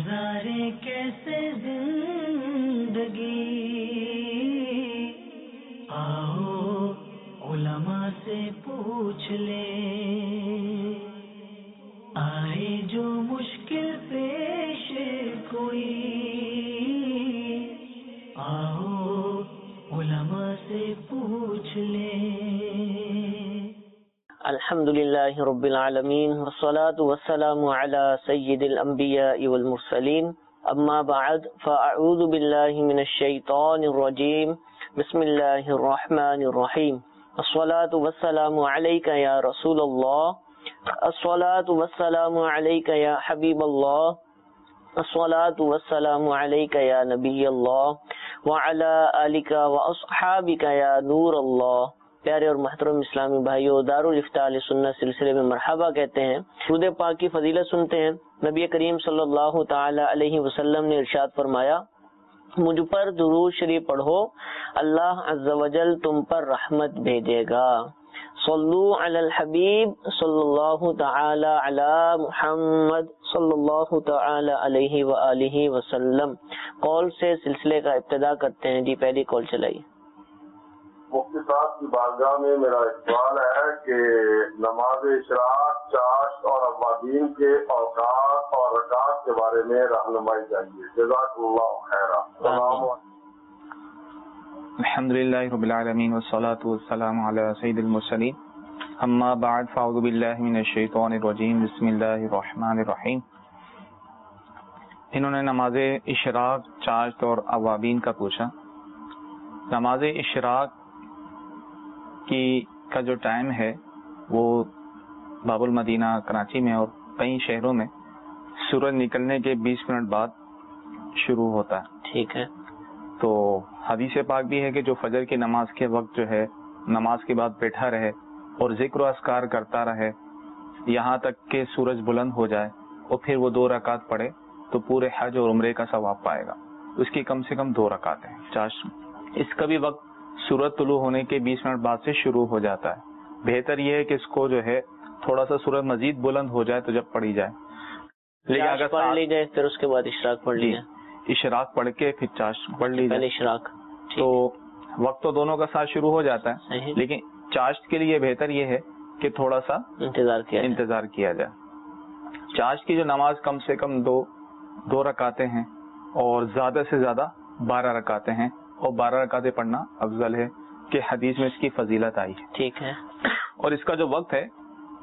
گزارے کیسے زندگی، آؤ علماء سے پوچھ لیں، آئے جو مشکل پیش کوئی، آؤ علماء سے پوچھ لیں۔ الحمدللہ رب العالمین والصلاة والسلام علی سید الانبیاء والمرسلین، اما بعد فاعوذ باللہ من الشیطان الرجیم، بسم اللہ الرحمن الرحیم۔ الصلاة والسلام علیک یا رسول اللہ، الصلاة والسلام علیک یا حبیب اللہ، الصلاة والسلام علیک یا نبی اللہ وعلی آلک واصحابک یا نور اللہ۔ پیارے اور محترم اسلامی بھائیو، دارالفتاء اہل سنت سلسلے میں مرحبا کہتے ہیں۔ درود پاک کی فضیلت سنتے ہیں۔ نبی کریم صلی اللہ تعالی علیہ وسلم نے ارشاد فرمایا، مجھ پر درود شریف پڑھو، اللہ عز و جل تم پر رحمت بھیجے گا۔ صلو علی الحبیب صلی اللہ تعالی علی محمد صلی اللہ تعالی علیہ وآلہ وسلم۔ کال سے سلسلے کا ابتدا کرتے ہیں۔ جی پہلی کال چلائیے۔ مفتی صاحب کی بارگاہ میں میرا ایک سوال ہے کہ نماز اشراق، چاشت اور اوابین کے اوقات اور رکعات کے بارے میں رہنمائی چاہیے۔ جزاک اللہ خیرا۔ الحمدللہ رب العالمین والصلاة والسلام علی سید المرسلین، اما بعد فاعوذ باللہ من الشیطان الرجیم، بسم اللہ الرحمن الرحیم۔ انہوں نے نماز اشراق، چاشت اور اوابین کا پوچھا۔ نماز اشراق کا جو ٹائم ہے وہ باب المدینہ کراچی میں اور کئی شہروں میں سورج نکلنے کے 20 منٹ بعد شروع ہوتا ہے۔ ٹھیک ہے۔ تو حدیث پاک بھی ہے کہ جو فجر کی نماز کے وقت جو ہے نماز کے بعد بیٹھا رہے اور ذکر و اذکار کرتا رہے یہاں تک کہ سورج بلند ہو جائے اور پھر وہ 2 رکعت پڑھے تو پورے حج اور عمرے کا ثواب پائے گا۔ اس کی کم سے کم 2 رکعتیں ہیں۔ اس کا بھی وقت سورج طلوع ہونے کے 20 منٹ بعد سے شروع ہو جاتا ہے۔ بہتر یہ ہے کہ اس کو جو ہے تھوڑا سا سورج مزید بلند ہو جائے تو جب پڑھی جائے، لیکن اگر پڑھ لی جائے پھر اس کے بعد اشراق پڑھ لی جائے، اشراق پڑھ کے پھر چاشت پڑھ لی جائے اشراق، تو وقت تو دونوں کا ساتھ شروع ہو جاتا ہے۔ لیکن چاشت کے لیے بہتر یہ ہے کہ تھوڑا سا انتظار کیا جائے۔ چاشت کی جو نماز کم سے کم دو رکعتیں ہیں اور زیادہ سے زیادہ 12 رکعتیں ہیں، اور 12 رکعتیں پڑھنا افضل ہے کہ حدیث میں اس کی فضیلت آئی ہے۔ ٹھیک ہے۔ اور اس کا جو وقت ہے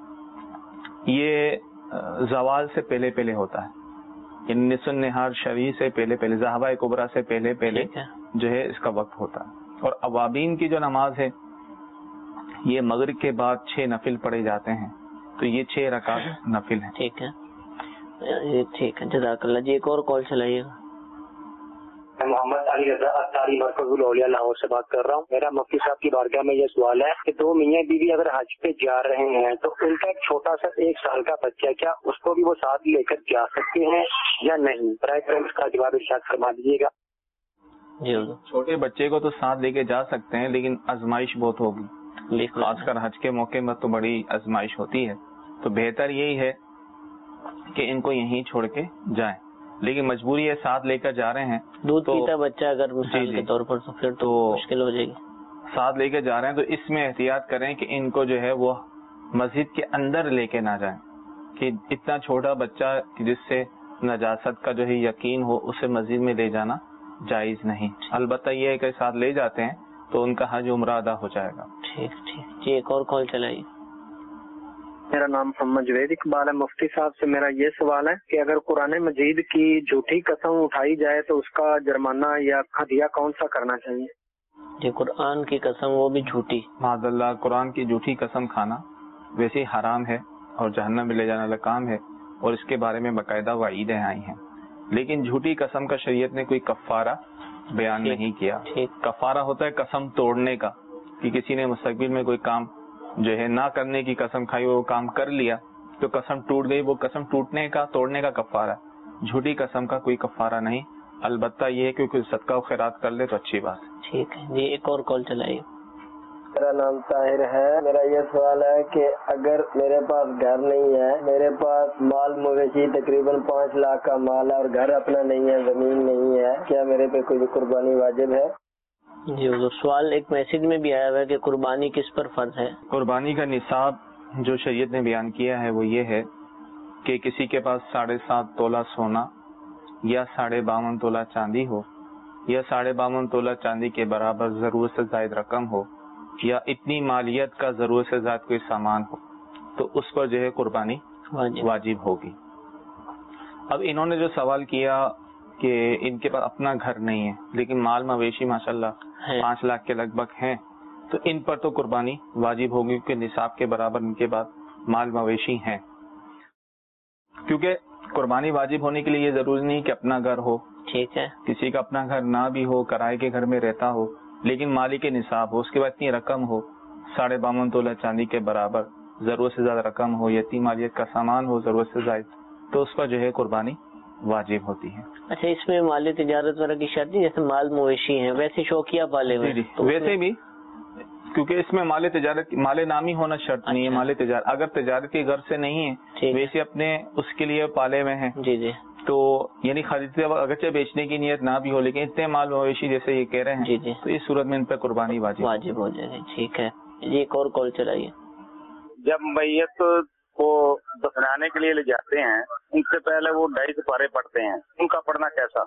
یہ زوال سے پہلے ہوتا ہے، نصف النہار شروع سے پہلے ذہبہ کبریٰ سے پہلے جو ہے اس کا وقت ہوتا ہے۔ اور اوابین کی جو نماز ہے یہ مغرب کے بعد 6 نفل پڑھے جاتے ہیں، تو یہ 6 رکعت نفل ہیں۔ ٹھیک ہے، ٹھیک ہے، جزاک اللہ۔ جی ایک اور کال چلائیے گا۔ میں محمد علی رضا اطاری مرکز الاولیاء لاہور سے بات کر رہا ہوں۔ میرا مفتی صاحب کی بارگاہ میں یہ سوال ہے کہ 2 میاں بیوی اگر حج پہ جا رہے ہیں تو ان کا ایک چھوٹا سا 1 سال کا بچہ، کیا اس کو بھی وہ ساتھ لے کر جا سکتے ہیں یا نہیں؟ برائے کرم اس کا جواب ارشاد فرما دیجیے گا۔ جی، چھوٹے بچے کو تو ساتھ لے کے جا سکتے ہیں، لیکن آزمائش بہت ہوگی، خاص کر حج کے موقع میں تو بڑی آزمائش ہوتی ہے۔ تو بہتر یہی ہے کہ ان کو یہیں چھوڑ کے جائیں، لیکن مجبوری ہے ساتھ لے کر جا رہے ہیں، دودھ پیتا بچہ اگر مثال کے طور پر تو پھر تو مشکل ہو جائے گی۔ ساتھ لے کے جا رہے ہیں تو اس میں احتیاط کریں کہ ان کو جو ہے وہ مسجد کے اندر لے کے نہ جائیں، کہ اتنا چھوٹا بچہ جس سے نجاست کا جو ہے یقین ہو اسے مسجد میں لے جانا جائز نہیں۔ البتہ یہ ہے کہ ساتھ لے جاتے ہیں تو ان کا حج عمرہ ادا ہو جائے گا۔ ٹھیک ٹھیک۔ جی ایک اور کال چلائیے۔ میرا نام محمد جوید اقبال ہے۔ مفتی صاحب سے میرا یہ سوال ہے کہ اگر قرآن مجید کی جھوٹی قسم اٹھائی جائے تو اس کا جرمانہ یا ہدیہ کون سا کرنا چاہیے؟ جی قرآن کی قسم، وہ بھی جھوٹی، معاذ اللہ، قرآن کی جھوٹی قسم کھانا ویسے حرام ہے اور جہنم میں لے جانے والا کام ہے، اور اس کے بارے میں باقاعدہ وعیدیں آئی ہیں۔ لیکن جھوٹی قسم کا شریعت نے کوئی کفارہ بیان نہیں کیا۔ کفارہ ہوتا ہے قسم توڑنے کا، کہ کسی نے مستقبل میں کوئی کام جو ہے نہ کرنے کی قسم کھائی، وہ کام کر لیا تو قسم ٹوٹ گئی، وہ قسم ٹوٹنے کا، توڑنے کا کفارہ۔ جھوٹی قسم کا کوئی کفارہ نہیں، البتہ یہ ہے کہ کوئی صدقہ و خیرات کر لے تو اچھی بات ہے۔ ٹھیک ہے جی، ایک اور کال چلائیے۔ میرا نام طاہر ہے. میرا یہ سوال ہے کہ اگر میرے پاس گھر نہیں ہے, میرے پاس مال مویشی تقریباً 5 لاکھ کا مال ہے اور گھر اپنا نہیں ہے, زمین نہیں ہے, کیا میرے پہ کوئی قربانی واجب ہے؟ جی حضور, سوال ایک میسج میں بھی آیا ہوا ہے کہ قربانی کس پر فرض ہے. قربانی کا نصاب جو شریعت نے بیان کیا ہے وہ یہ ہے کہ کسی کے پاس 7.5 تولہ سونا یا 52.5 تولہ چاندی ہو, یا 52.5 تولہ چاندی کے برابر ضرورت سے زائد رقم ہو, یا اتنی مالیت کا ضرورت سے زائد کوئی سامان ہو, تو اس پر جو ہے قربانی واجب ہوگی. اب انہوں نے جو سوال کیا کہ ان کے پاس اپنا گھر نہیں ہے لیکن مال مویشی ماشاءاللہ 5 لاکھ کے لگ بھگ ہیں, تو ان پر تو قربانی واجب ہوگی کیونکہ نصاب کے برابر ان کے پاس مال مویشی ہیں. کیونکہ قربانی واجب ہونے کے لیے یہ ضروری نہیں کہ اپنا گھر ہو, ٹھیک ہے, کسی کا اپنا گھر نہ بھی ہو, کرائے کے گھر میں رہتا ہو, لیکن مالک نصاب ہو, اس کے بعد اتنی رقم ہو 52.5 تولہ چاندی کے برابر, ضرورت سے زیادہ رقم ہو, یا اتنی مالیت کا سامان ہو ضرورت سے زائد, تو اس پر جو ہے قربانی واجب ہوتی ہے. اچھا, اس میں مال تجارت وغیرہ کی شرط نہیں, جیسے مال مویشی ہیں ویسے شوقیہ پالے ہوئے, ویسے بھی کیونکہ اس میں مال تجارت مال نامی ہونا شرط نہیں ہے. مال تجارت اگر تجارتی غرض سے نہیں ہے, ویسے اپنے اس کے لیے پالے ہوئے ہیں, جی جی, تو یعنی خریدتے اگرچہ بیچنے کی نیت نہ بھی ہو لیکن اتنے مال مویشی جیسے یہ کہہ رہے ہیں, جی جی, تو اس صورت میں ان پہ قربانی واجب ہو جائے گی. ٹھیک ہے جی, ایک اور کال چلائیے. جب میت کو دفنانے کے لیے لے جاتے ہیں ان سے پہلے وہ 2.5 سپارے پڑھتے ہیں, ان کا پڑھنا کیسا؟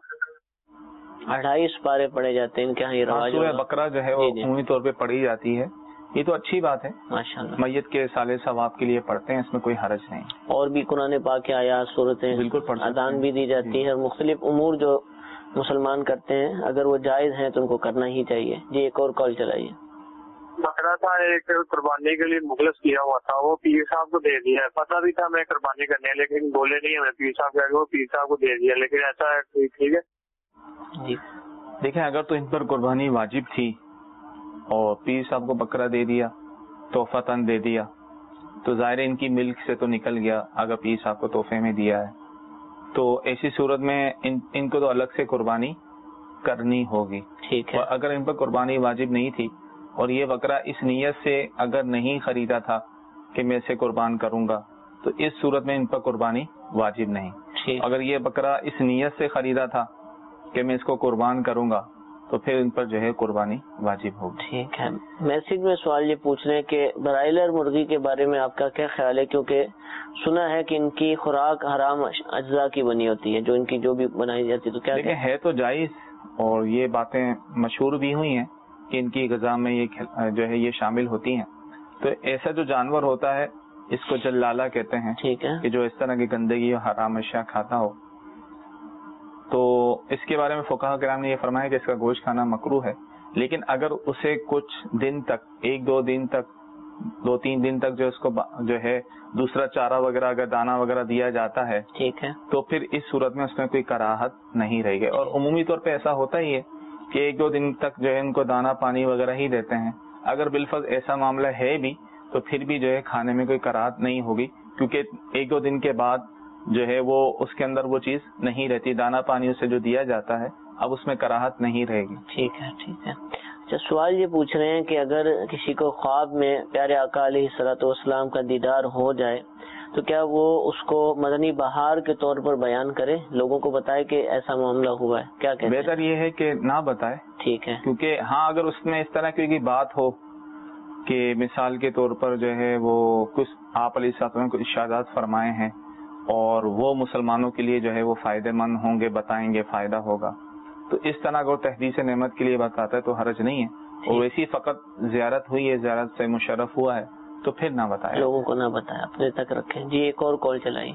2.5 سپارے پڑھے جاتے ہیں ان کے یہاں, یہ رواج سورہ بقرہ جو ہے وہ عمومی طور پہ پڑھی جاتی ہے. یہ تو اچھی بات ہے ماشاءاللہ, میت کے سال ثواب کے لیے پڑھتے ہیں, اس میں کوئی حرج نہیں. اور بھی قرآن پاک کے آیات صورتیں بالکل اذان بھی دی جاتی ہے, اور مختلف امور جو مسلمان کرتے ہیں اگر وہ جائز ہیں تو ان کو کرنا ہی چاہیے. جی, ایک اور کال چلائیے. بکرا تھا ایک قربانی کے لیے مخلص کیا ہوا تھا, وہ پیر صاحب کو دے دیا. پتا بھی تھا میں قربانی کرنے ہے لیکن بولے نہیں ہمیں پیر صاحب کہہ کے وہ پیر صاحب کو دے دیا, لیکن ایسا ہے ٹھیک ہے؟ جی, دیکھیں اگر تو ان پر قربانی واجب تھی اور پیر صاحب کو بکرا دے دیا, تحفتاً دے دیا, تو ظاہر ان کی ملک سے تو نکل گیا. اگر پیر صاحب کو تحفے میں دیا ہے تو ایسی صورت میں ان کو تو الگ سے قربانی کرنی ہوگی. ٹھیک ہے, اور اگر ان پر قربانی واجب نہیں تھی اور یہ بکرا اس نیت سے اگر نہیں خریدا تھا کہ میں اسے قربان کروں گا, تو اس صورت میں ان پر قربانی واجب نہیں. اگر یہ بکرا اس نیت سے خریدا تھا کہ میں اس کو قربان کروں گا, تو پھر ان پر جو ہے قربانی واجب ہوگی. ٹھیک ہے. میسج میں سوال یہ پوچھ رہے ہیں کہ برائلر مرغی کے بارے میں آپ کا کیا خیال ہے, کیونکہ سنا ہے کہ ان کی خوراک حرام اجزاء کی بنی ہوتی ہے, جو ان کی جو بھی بنائی جاتی ہے, تو کیا دیکھیں ہے تو جائز, اور یہ باتیں مشہور بھی ہوئی ہیں کہ ان کی غذا میں یہ جو ہے یہ شامل ہوتی ہیں. تو ایسا جو جانور ہوتا ہے اس کو جلالہ کہتے ہیں, ٹھیک ہے, کہ جو اس طرح کی گندگی اور حرام اشیاء کھاتا ہو, تو اس کے بارے میں فقہاء کرام نے یہ فرمایا کہ اس کا گوشت کھانا مکروہ ہے. لیکن اگر اسے کچھ دن تک, 1-2 دن تک, 2-3 دن تک جو اس کو جو ہے دوسرا چارہ وغیرہ اگر دانہ وغیرہ دیا جاتا ہے, ٹھیک ہے, تو پھر اس صورت میں اس میں کوئی کراہت نہیں رہے گی. اور عمومی طور پہ ایسا ہوتا ہی ہے کہ 1-2 دن تک جو ہے ان کو دانہ پانی وغیرہ ہی دیتے ہیں. اگر بالفرض ایسا معاملہ ہے بھی تو پھر بھی جو ہے کھانے میں کوئی کراہت نہیں ہوگی, کیونکہ 1-2 دن کے بعد جو ہے وہ اس کے اندر وہ چیز نہیں رہتی, دانہ پانی اسے جو دیا جاتا ہے اب اس میں کراہت نہیں رہے گی. ٹھیک ہے, ٹھیک ہے. اچھا, سوال یہ پوچھ رہے ہیں کہ اگر کسی کو خواب میں پیارے آقا علیہ الصلوۃ والسلام کا دیدار ہو جائے تو کیا وہ اس کو مدنی بہار کے طور پر بیان کرے, لوگوں کو بتائے کہ ایسا معاملہ ہوا ہے, کیا کہتے ہیں؟ بہتر یہ ہے کہ نہ بتائے. ٹھیک ہے, کیونکہ ہاں اگر اس میں اس طرح کی بات ہو کہ مثال کے طور پر جو ہے وہ کچھ آپ علیہ السلام کو ارشادات فرمائے ہیں اور وہ مسلمانوں کے لیے جو ہے وہ فائدہ مند ہوں گے, بتائیں گے, فائدہ ہوگا, تو اس طرح اگر تحدیث نعمت کے لیے بتاتا ہے تو حرج نہیں ہے. اور ویسی فقط زیارت ہوئی ہے, زیارت سے مشرف ہوا ہے, تو پھر نہ بتائے, لوگوں کو نہ بتائے, اپنے تک رکھیں. جی, ایک اور کال چلائیے.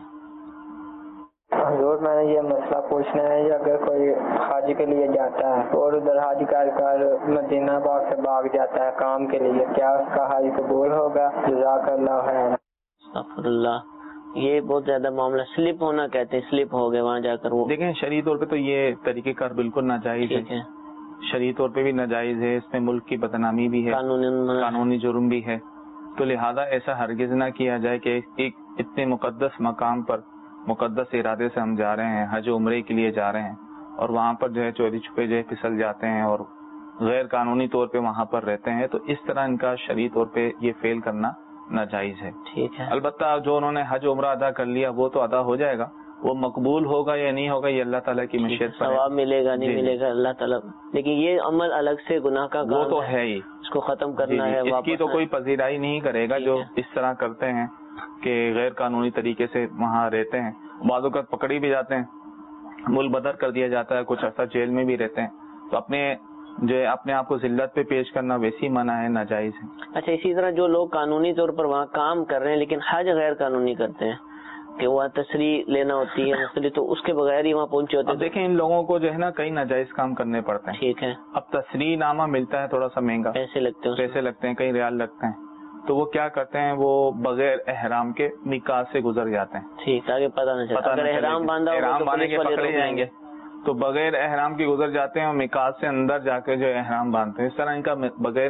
حضور, میں نے یہ مسئلہ پوچھنا ہے, اگر کوئی حج کے لیے جاتا ہے اور ادھر حج کر مدینہ پاک سے بھاگ جاتا ہے کام کے لیے, کیا اس کا حج قبول ہوگا؟ جزاک اللہ خیر. استغفر اللہ, یہ بہت زیادہ معاملہ سلپ ہونا کہتے ہیں, سلپ ہو گئے وہاں جا کر. وہ دیکھیں شرعی طور پہ تو یہ طریقہ کار بالکل ناجائز ہے, شرعی طور پہ بھی ناجائز ہے, اس میں ملک کی بدنامی بھی ہے, قانونی جرم بھی ہے. تو لہذا ایسا ہرگز نہ کیا جائے کہ ایک اتنے مقدس مقام پر مقدس ارادے سے ہم جا رہے ہیں, حج عمرے کے لیے جا رہے ہیں, اور وہاں پر جو ہے چوری چھپے جو ہے پھسل جاتے ہیں اور غیر قانونی طور پہ وہاں پر رہتے ہیں، تو اس طرح ان کا شرعی طور پہ یہ فعل کرنا ناجائز ہے. ٹھیک ہے. البتہ جو انہوں نے حج عمرہ ادا کر لیا وہ تو ادا ہو جائے گا، وہ مقبول ہوگا یا نہیں ہوگا یہ اللہ تعالیٰ کی مشیت پر ہے. ثواب ملے گا نہیں ملے گا اللہ تعالیٰ، لیکن یہ عمل الگ سے گناہ کا وہ تو ہے ہی، اس کو ختم کرنا ہے. اس کی تو کوئی پذیرائی نہیں کرے گا جو اس طرح کرتے ہیں کہ غیر قانونی طریقے سے وہاں رہتے ہیں. بعض اوقات پکڑی بھی جاتے ہیں، مل بدر کر دیا جاتا ہے، کچھ عرصہ جیل میں بھی رہتے ہیں، تو اپنے آپ کو ذلت پہ پیش کرنا ویسی منع ہے، ناجائز ہے. اچھا، اسی طرح جو لوگ قانونی طور پر وہاں کام کر رہے ہیں لیکن حج غیر قانونی کرتے ہیں کہ وہاں تصریح لینا ہوتی ہے مختلف، تو اس کے بغیر ہی وہاں پہنچے ہوتے ہیں. دیکھیں ان لوگوں کو جو ہے نا کئی ناجائز کام کرنے پڑتے ہیں. ٹھیک ہے. اب تصریح نامہ ملتا ہے تھوڑا سا مہنگا، پیسے لگتے ہیں، کئی ریال لگتے ہیں، تو وہ کیا کرتے ہیں، وہ بغیر احرام کے میقات سے گزر جاتے ہیں. ٹھیک، آگے پتہ نہ چلے. اگر احرام باندھا ہوگا احرام تو باندھیں گے پکڑے جائیں گے، تو بغیر احرام کے گزر جاتے ہیں اور میقات سے اندر جا کے جو احرام باندھتے ہیں. اس طرح ان کا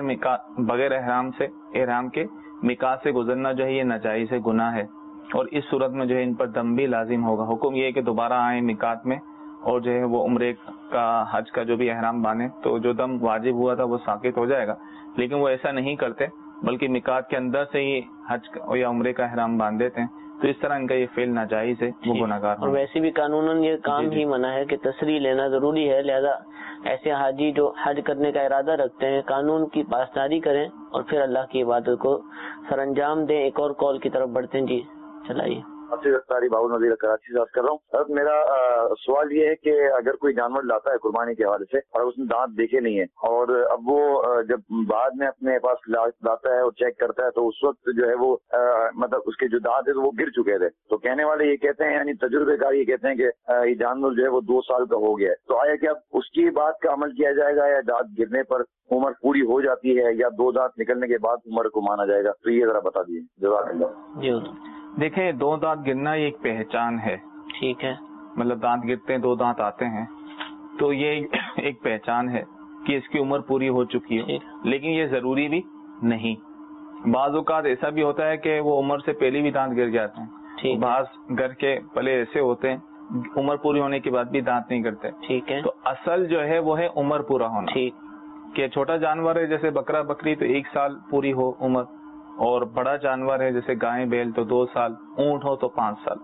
بغیر احرام کے میقات سے گزرنا جو ہے یہ ناجائز ہے، گناہ ہے، اور اس صورت میں جو ہے ان پر دم بھی لازم ہوگا. حکم یہ ہے کہ دوبارہ آئیں میقات میں اور جو ہے وہ عمرے کا حج کا جو بھی احرام باندھیں، تو جو دم واجب ہوا تھا وہ ساقط ہو جائے گا. لیکن وہ ایسا نہیں کرتے بلکہ میقات کے اندر سے ہی حج یا عمرے کا احرام باندھ دیتے ہیں، تو اس طرح ان کا یہ فعل ناجائز ہے، وہ گناہگار. اور ویسے بھی قانوناً یہ کام ہی منع ہے کہ تصریح لینا ضروری ہے، لہذا ایسے حاجی جو حج کرنے کا ارادہ رکھتے ہیں قانون کی پاسداری کریں اور پھر اللہ کی عبادت کو سر انجام دیں. ایک اور کال کی طرف بڑھتے ہیں. جی چلائیے. اختاری بابو نذیر کراچی سے بات کر رہا ہوں. سر میرا سوال یہ ہے کہ اگر کوئی جانور لاتا ہے قربانی کے حوالے سے اور اس نے دانت دیکھے نہیں ہے، اور اب وہ جب بعد میں اپنے پاس لاتا ہے اور چیک کرتا ہے تو اس وقت جو ہے وہ مطلب اس کے جو دانت ہے وہ گر چکے تھے، تو کہنے والے یہ کہتے ہیں، یعنی تجربے کار یہ کہتے ہیں کہ یہ جانور جو ہے وہ 2 سال کا ہو گیا ہے، تو آیا کیا اس کی بات کا عمل کیا جائے گا یا دانت گرنے پر عمر پوری ہو جاتی ہے یا 2 دانت نکلنے کے بعد عمر کو مانا جائے گا؟ تو یہ ذرا بتا دیجیے. جزاک اللہ. جی دیکھیں 2 دانت گرنا یہ ایک پہچان ہے. ٹھیک ہے. مطلب دانت گرتے ہیں 2 دانت آتے ہیں تو یہ ایک پہچان ہے کہ اس کی عمر پوری ہو چکی ہے، لیکن یہ ضروری بھی نہیں. بعض اوقات ایسا بھی ہوتا ہے کہ وہ عمر سے پہلے بھی دانت گر جاتے ہیں. بعض گھر کے پلے ایسے ہوتے ہیں عمر پوری ہونے کے بعد بھی دانت نہیں کرتے. ٹھیک ہے. تو اصل جو ہے وہ ہے عمر پورا ہونا. ٹھیک. کہ چھوٹا جانور ہے جیسے بکرا بکری تو 1 سال پوری ہو عمر، اور بڑا جانور ہے جیسے گائے بیل تو 2 سال، اونٹ ہو تو 5 سال.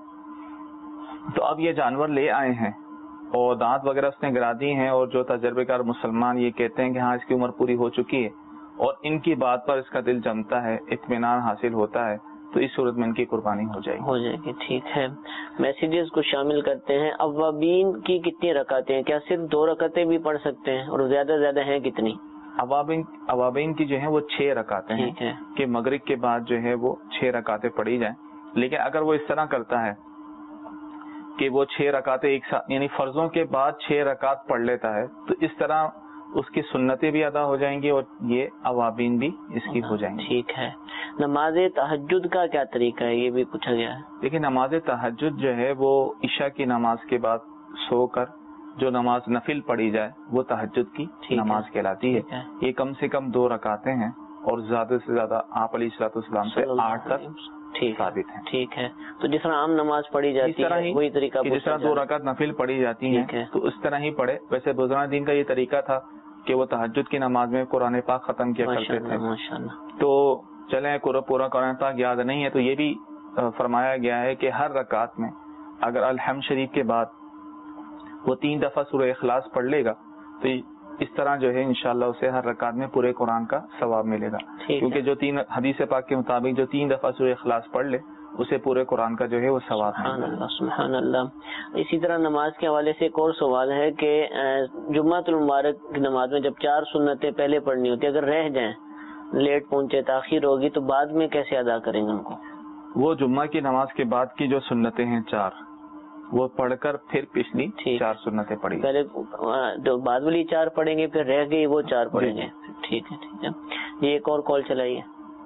تو اب یہ جانور لے آئے ہیں اور دانت وغیرہ اس نے گرا دی ہیں، اور جو تجربے کار مسلمان یہ کہتے ہیں کہ ہاں اس کی عمر پوری ہو چکی ہے، اور ان کی بات پر اس کا دل جمتا ہے، اطمینان حاصل ہوتا ہے، تو اس صورت میں ان کی قربانی ہو جائے گی. ٹھیک ہے. میسیجز کو شامل کرتے ہیں. اوابین کی کتنی رکعتیں ہیں؟ کیا صرف 2 رکعتیں بھی پڑھ سکتے ہیں، اور زیادہ ہیں کتنی؟ اوابین کی جو ہیں وہ 6 رکعتیں ہیں کہ مغرب کے بعد جو ہے وہ 6 رکعتیں پڑھی جائیں. لیکن اگر وہ اس طرح کرتا ہے کہ وہ 6 رکعتیں ایک ساتھ، یعنی فرضوں کے بعد 6 رکعت پڑھ لیتا ہے، تو اس طرح اس کی سنتیں بھی ادا ہو جائیں گی اور یہ اوابین بھی اس کی ہو جائیں گی. ٹھیک ہے. نماز تہجد کا کیا طریقہ ہے، یہ بھی پوچھا گیا ہے. دیکھیں نماز تہجد جو ہے وہ عشاء کی نماز کے بعد سو کر جو نماز نفل پڑھی جائے وہ تہجد کی نماز کہلاتی ہے. یہ کم سے کم 2 رکعتیں ہیں اور زیادہ سے زیادہ آپ علیہ الصلوۃ والسلام سے 8 تک ثابت ہیں. ٹھیک ہے. تو جس طرح عام نماز پڑھی جاتی ہے وہی طریقہ، جس طرح 2 رکعت نفل پڑھی جاتی ہیں تو اس طرح ہی پڑھے. ویسے بزرگان دین کا یہ طریقہ تھا کہ وہ تہجد کی نماز میں قرآن پاک ختم کیا کرتے تھے. تو چلیں پورا قرآن پاک یاد نہیں ہے تو یہ بھی فرمایا گیا ہے کہ ہر رکعت میں اگر الحمد شریف کے بعد وہ 3 دفعہ سورہ اخلاص پڑھ لے گا تو اس طرح جو ہے انشاءاللہ اسے ہر رکعت میں پورے قرآن کا ثواب ملے گا. کیونکہ جو 3 حدیث پاک کے مطابق جو 3 دفعہ سورہ اخلاص پڑھ لے اسے پورے قرآن کا جو ہے وہ ثواب ہے. سبحان اللہ. اسی طرح نماز کے حوالے سے ایک اور سوال ہے کہ جمعۃ المبارک کی نماز میں جب 4 سنتیں پہلے پڑھنی ہوتی اگر رہ جائیں، لیٹ پہنچے، تاخیر ہوگی، تو بعد میں کیسے ادا کریں گے ان کو؟ وہ جمعہ کی نماز کے بعد کی جو سنتیں ہیں 4 وہ پڑھ کر پھر پچھلی 4 سنتیں پڑھی. پہلے بعد والی 4 پڑھیں گے، پھر رہ گئی وہ 4 پڑھیں گے. ٹھیک ہے. یہ ایک اور کال چلائیے.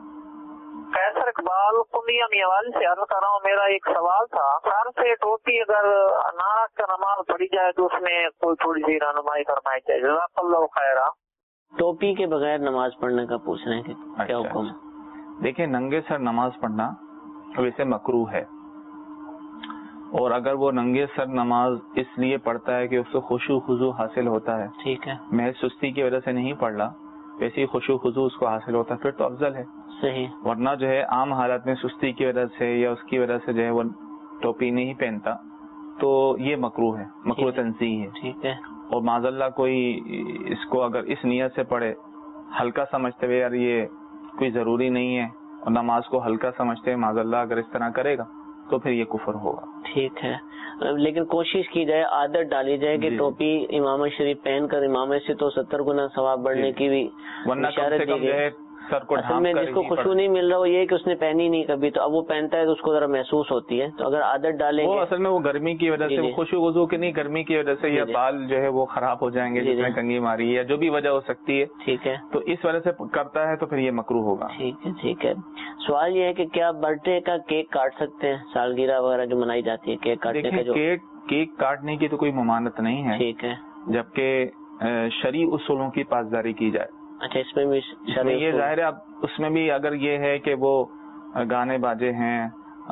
قیصر اقبال کنیا میوال سے عرض کر رہا ہوں. میرا ایک سوال تھا، سر سے ٹوپی اگر ناک کا نماز پڑھی جائے تو اس میں کوئی تھوڑی سی رہنمائی فرمائی جائے. جزاک اللہ خیر. ٹوپی کے بغیر نماز پڑھنے کا پوچھ رہے ہیں کہ کیا حکم ہے؟ دیکھیں ننگے سر نماز پڑھنا ویسے مکروہ ہے، اور اگر وہ ننگے سر نماز اس لیے پڑھتا ہے کہ اس کو خشوع خضوع حاصل ہوتا ہے, ٹھیک ہے, محض سستی کی وجہ سے نہیں پڑھ رہا, ویسے ہی خشوع خضوع اس کو حاصل ہوتا ہے, پھر تو افضل ہے. صحیح. ورنہ جو ہے عام حالت میں سستی کی وجہ سے یا اس کی وجہ سے جو ہے وہ ٹوپی نہیں پہنتا تو یہ مکروہ ہے, مکروہ تنزیہ ہے. ٹھیک ہے. اور معاذ اللہ کوئی اس کو اگر اس نیت سے پڑھے, ہلکا سمجھتے ہوئے یار یہ کوئی ضروری نہیں ہے, اور نماز کو ہلکا سمجھتے ہوئے معاذ اللہ اگر اس طرح کرے گا تو پھر یہ کفر ہوگا. ٹھیک ہے, لیکن کوشش کی جائے, عادت ڈالی جائے کہ ٹوپی امامت شریف پہن کر امامت سے تو 70 گنا ثواب بڑھنے کی بھی اشارت دی گئی. سر کو اصل میں جس کو خوشبو نہیں مل رہا وہ یہ کہ اس نے پہنی نہیں کبھی, تو اب وہ پہنتا ہے تو اس کو ذرا محسوس ہوتی ہے. تو اگر عادت ڈالیں وہ اصل میں وہ گرمی کی وجہ سے, وہ خشوع وضو کی نہیں, گرمی کی وجہ سے, یا بال جو ہے وہ خراب ہو جائیں گے جس میں کنگھی ماری یا جو بھی وجہ ہو سکتی ہے. ٹھیک ہے, تو اس وجہ سے کرتا ہے تو پھر یہ مکروہ ہوگا. ٹھیک ہے. ٹھیک ہے. سوال یہ ہے کہ کیا برتھ ڈے کا کیک کاٹ سکتے ہیں, سالگرہ وغیرہ جو منائی جاتی ہے, کیک کاٹنے کا جو کیک کاٹنے کی تو کوئی ممانعت نہیں ہے. ٹھیک ہے, جبکہ شرعی اصولوں کی پاسداری کی جائے. اچھا, اس میں بھی یہ ظاہر ہے. اب اس میں بھی اگر یہ ہے کہ وہ گانے باجے ہیں,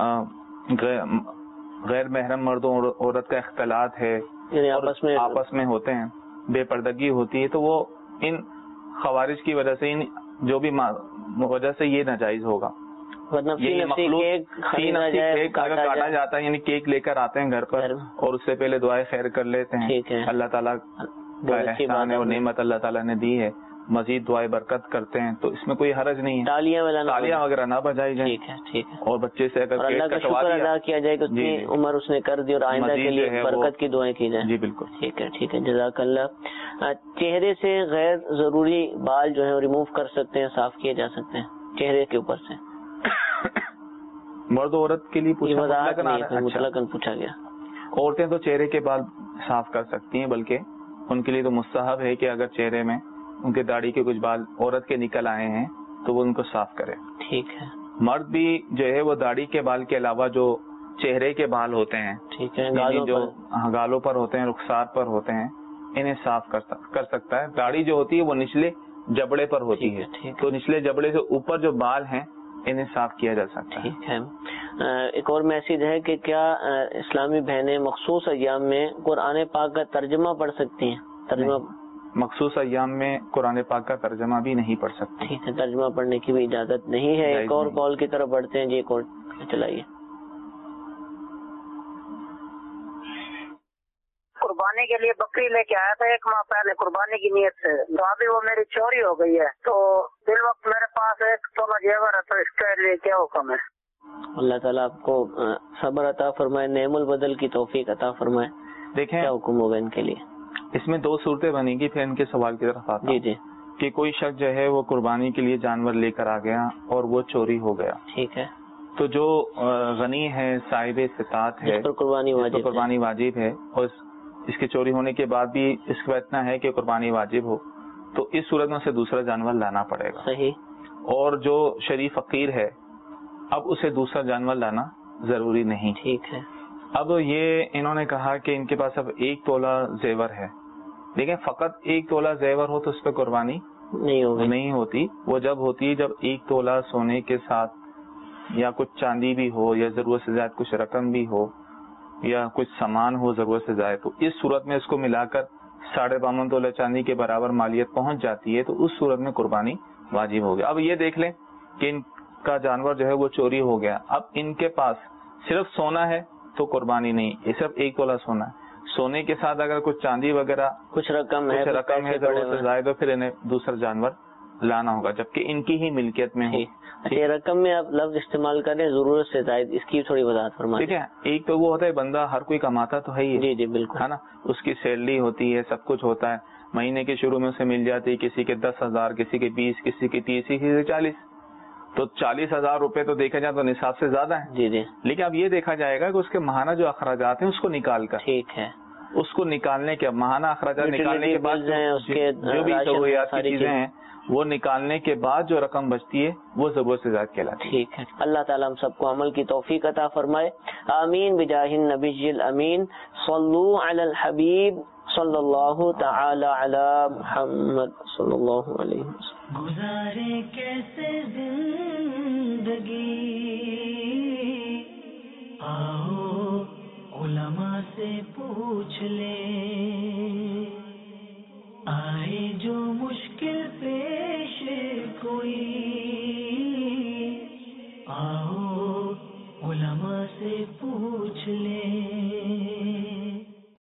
غیر محرم مرد و عورت کا اختلاط ہے, یعنی آپس میں ہوتے ہیں, بے پردگی ہوتی ہے, تو وہ ان خوارج کی وجہ سے, ان جو بھی وجہ سے یہ ناجائز ہوگا. کیک اگر کاٹا جاتا ہے, یعنی کیک لے کر آتے ہیں گھر پر اور اس سے پہلے دعائیں خیر کر لیتے ہیں, اللہ تعالیٰ کا احسان ہے اور نعمت اللہ تعالیٰ نے دی ہے, مزید دعائیں برکت کرتے ہیں, تو اس میں کوئی حرج نہیں ہے. تالیاں وغیرہ نہ بجائی جائیں. ٹھیک ہے. ٹھیک ہے. اور بچے سے اگر اللہ کا شکر ادا کیا جائے کہ اتنی عمر اس نے کر دی اور آئندہ کے لیے برکت کی دعائیں کی جائیں. جی بالکل. ٹھیک ہے. ٹھیک ہے, جزاک اللہ. چہرے سے غیر ضروری بال جو ہے ریموو کر سکتے ہیں, صاف کیے جا سکتے ہیں چہرے کے اوپر سے, مرد و عورت کے لیے مطلقاً پوچھا گیا. عورتیں تو چہرے کے بال صاف کر سکتی ہیں, بلکہ ان کے لیے تو مستحب ہے کہ اگر چہرے میں ان کے داڑھی کے کچھ بال عورت کے نکل آئے ہیں تو وہ ان کو صاف کرے. ٹھیک ہے. مرد بھی جو ہے وہ داڑھی کے بال کے علاوہ جو چہرے کے بال ہوتے ہیں, ٹھیک ہے, جو گالوں پر ہوتے ہیں, رخسار پر ہوتے ہیں, انہیں صاف کر سکتا ہے. داڑھی جو ہوتی ہے وہ نچلے جبڑے پر ہوتی ہے, تو نچلے جبڑے سے اوپر جو بال ہیں انہیں صاف کیا جا سکتا ہے. ٹھیک ہے. ایک اور میسج ہے کہ کیا اسلامی بہنیں مخصوص ایام میں قرآن پاک کا ترجمہ پڑھ سکتی ہیں؟ ترجمہ مخصوص ایام میں قرآن پاک کا ترجمہ بھی نہیں پڑھ سکتی. ٹھیک ہے, ترجمہ پڑھنے کی بھی اجازت نہیں ہے. ایک اور کال کی طرف بڑھتے ہیں. جی, ایک اور چلائیے. قربانی کے لیے بکری لے کے آیا تھا 1 ماہ پہلے قربانی کی نیت سے, تو ابھی وہ میری چوری ہو گئی ہے, تو اس وقت میرے پاس 1 تولہ زیور ہے, تو اس کے لیے کیا حکم ہے؟ اللہ تعالیٰ آپ کو صبر عطا فرمائے, نعم البدل کی توفیق عطا فرمائے. دیکھیں کیا حکم ہوگا ان کے لیے؟ اس میں 2 صورتیں بنیں گی. پھر ان کے سوال کی طرف آتا. جی جی. کہ کوئی شخص جو ہے وہ قربانی کے لیے جانور لے کر آ گیا اور وہ چوری ہو گیا. ٹھیک ہے. تو جو غنی ہے, صاحب استطاعت ہے, قربانی واجب ہے, اور اس کے چوری ہونے کے بعد بھی اس کا اتنا ہے کہ قربانی واجب ہو, تو اس صورت میں اسے دوسرا جانور لانا پڑے گا. صحیح. اور جو شریف فقیر ہے, اب اسے دوسرا جانور لانا ضروری نہیں. ٹھیک ہے. اب یہ انہوں نے کہا کہ ان کے پاس اب 1 تولہ زیور ہے. دیکھیں, فقط 1 تولہ زیور ہو تو اس پہ قربانی نہیں ہوتی. وہ جب ہوتی ہے جب 1 تولہ سونے کے ساتھ یا کچھ چاندی بھی ہو, یا ضرورت سے زائد کچھ رقم بھی ہو, یا کچھ سامان ہو ضرورت سے زائد. تو اس صورت میں اس کو ملا کر 52.5 تولہ چاندی کے برابر مالیت پہنچ جاتی ہے, تو اس صورت میں قربانی واجب ہو گیا. اب یہ دیکھ لیں کہ ان کا جانور جو ہے وہ چوری ہو گیا. اب ان کے پاس صرف سونا ہے تو قربانی نہیں, یہ صرف 1 تولہ سونا ہے. سونے کے ساتھ اگر کچھ چاندی وغیرہ کچھ رقم ہے ضرورت سے زائد, پھر انہیں دوسرا جانور لانا ہوگا, جبکہ ان کی ہی ملکیت میں ہو. یہ رقم میں آپ لفظ استعمال کریں ضرورت سے زائد, اس کی تھوڑی وضاحت فرمائیں. ٹھیک ہے. ایک تو وہ ہوتا ہے بندہ ہر کوئی کماتا تو ہے ہی. جی جی بالکل, ہے نا, اس کی سیلری ہوتی ہے, سب کچھ ہوتا ہے. مہینے کے شروع میں اسے مل جاتی ہے, کسی کے 10,000, کسی کے 20, کسی کے 30, کسی کے 40. تو 40,000 روپے تو دیکھا جائے تو نصاب سے زیادہ ہے. جی جی. لیکن اب یہ دیکھا جائے گا کہ اس کے ماہانہ جو اخراجات ہیں اس کو نکال کر, ٹھیک ہے, اس کو نکالنے کے ماہانہ اخراجات نکالنے کے بعد جو بھی ضروریات کی چیزیں ہیں وہ نکالنے کے بعد جو رقم بچتی ہے وہ ضرورت سے زائد کہلاتی ہے. ٹھیک ہے. اللہ تعالیٰ ہم سب کو عمل کی توفیق عطا فرمائے. آمین بجاہ النبی الامین. صلو علی الحبیب صلی اللہ تعالی علی محمد صلی اللہ علیہ وسلم. گزارے کیسے زندگی, آؤ علماء سے پوچھ لیں، آئے جو مشکل پیش کوئی، آؤ علماء سے پوچھ لیں۔